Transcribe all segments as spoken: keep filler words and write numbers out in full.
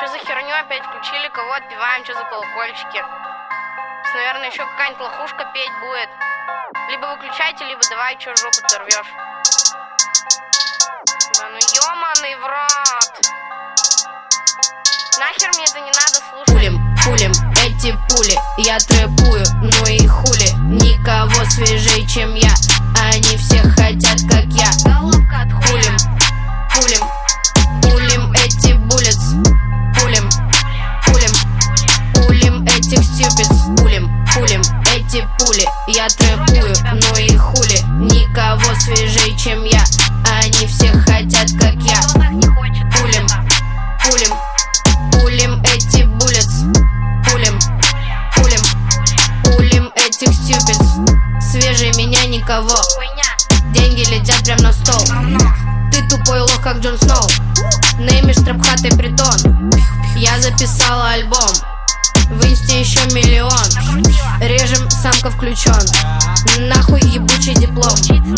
за херню опять включили? Кого отпеваем? Что за колокольчики? Наверное, еще какая-нибудь лохушка петь будет. Либо выключайте, либо давай, что жопу ты рвешь. Да ну ёманый в рот. Нахер мне это не надо слушать. Пулем, пулем, эти пули, я трэпую, ну и хули. Никого свежей, чем я, они все хотят, как я. Головка от хуя. Пулем, пулем, пулем эти буллетс. Пулем, пулем, пулем этих стюпидс. Пулем, пулем, эти пули, я трэпую, ну и хули. Никого свежей, чем я, они все хотят, как я. Пулем, пулем, пулем эти буллетс. Пулем, пулем, пулем этих стюпидс. Свежей меня никого. Деньги летят прям на стол. Ты тупой лох, как Джон Сноу. Неймишь трэп-хатой притон. Я записала альбом, в инсте еще миллион. Режем, самка включен. Нахуй ебучий диплом.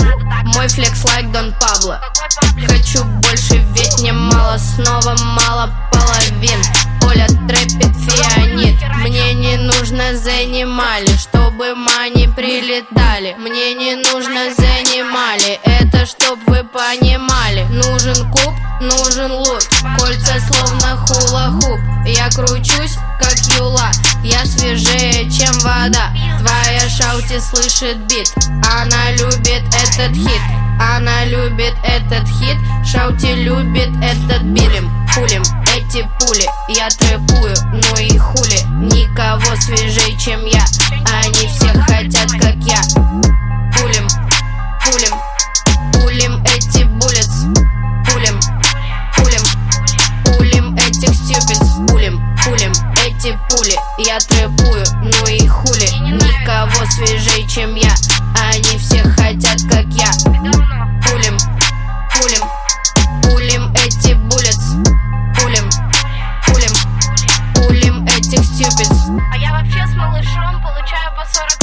Мой флекс лайк Дон Пабло. Хочу больше, ведь мне мало. Снова мало половин. Оля трэпит фианит. Мне не нужно занимали, чтобы мани прилетали. Мне не нужно занимали, это чтоб вы понимали. Нужен куб, нужен лут. Кольца словно хула-хуп. Я кручусь, как юла. Я свежее, чем вода. Твоя шаути слышит бит. Она любит этот хит. Она любит этот хит. Шаути любит этот бит. Пулем, эти пули, я трэпую, ну и хули. Никого свежей, чем я, они все хотят, как я. Пулем, пулем, пулем эти буллетс. Пулем, пулем, пулем этих стюпидс. Пулем, пулем, эти пули, я трэпую, ну и хули. Никого свежей, чем я, они все хотят, как я. Пулем, пулем, пулем эти буллетс. Пулем, пулем, пулем этих стюпидс. А я вообще с малышом получаю по сорок